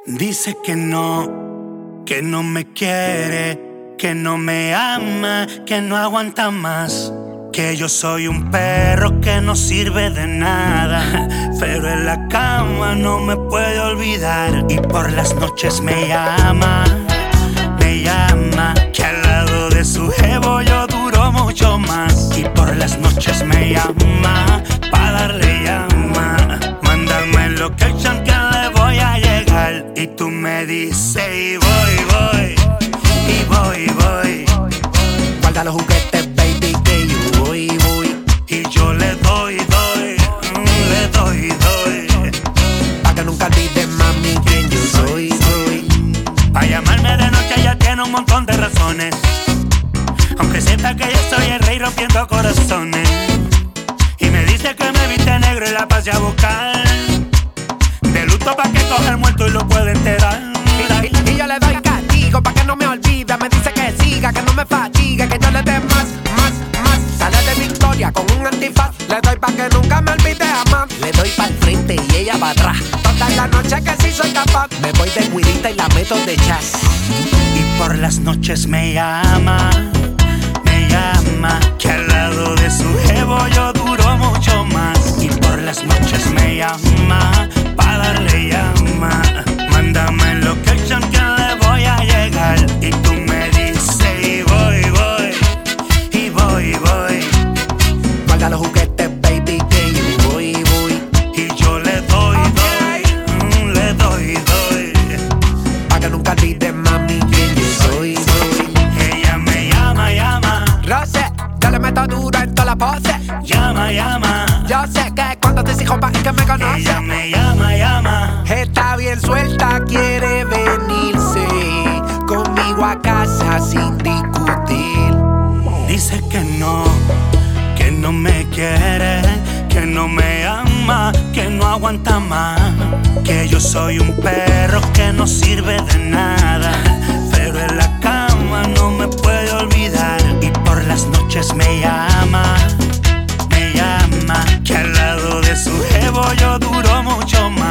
Dice que no me quiere, que no me ama, que no aguanta más. Que yo soy un perro que no sirve de nada, pero en la cama no me puede olvidar. Y por las noches me llama, que al lado de su jevo yo duro mucho más. Y por las noches me llama, pa' darle llama. Mándame location que le voy a llegar. Y tú me dices y voy, y voy. Guarda los juguetes, baby, que yo voy. Y yo le doy, Pa' que nunca olvides, mami, quién yo soy. Pa' llamarme de noche ella tiene un montón de razones, aunque sepa que yo soy el rey rompiendo corazones. Y me dice que me viste negro y la pasé a buscar, de luto pa' que coja el muerto y lo pueda enterar. Y yo le doy castigo pa' que no me olvide. Me dice que siga, que no me fatigue, que yo le dé más. Sale de Victoria con un antifaz. Le doy pa' que nunca me olvide jamás. Le doy pa'l frente y ella pa' atrás. Toda la noche que sí soy capaz. Me voy de guirita y la meto de jazz. Y por las noches me llama, que al lado de su jevo yo duro mucho más. Y por las noches me llama, pa' darle llama. Mándame location que le voy a llegar. Y tú me dices y voy. Guarda los juguetes, baby, que yo voy. Y yo le doy. Pa' que nunca olvides, mami, quién yo soy. Ella me llama. Rose, yo le meto duro en toda la pose. Llama. Yo sé que cuando te exijo pa' que me conoce. Ella me llama. Está bien suelta, quiere venirse conmigo a casa sin discutir. Dice que no me quiere, que no me ama, que no aguanta más. Que yo soy un perro que no sirve de nada, pero en la cama no me puede olvidar. Y por las noches me llama, que al lado de su jevo yo duro mucho más.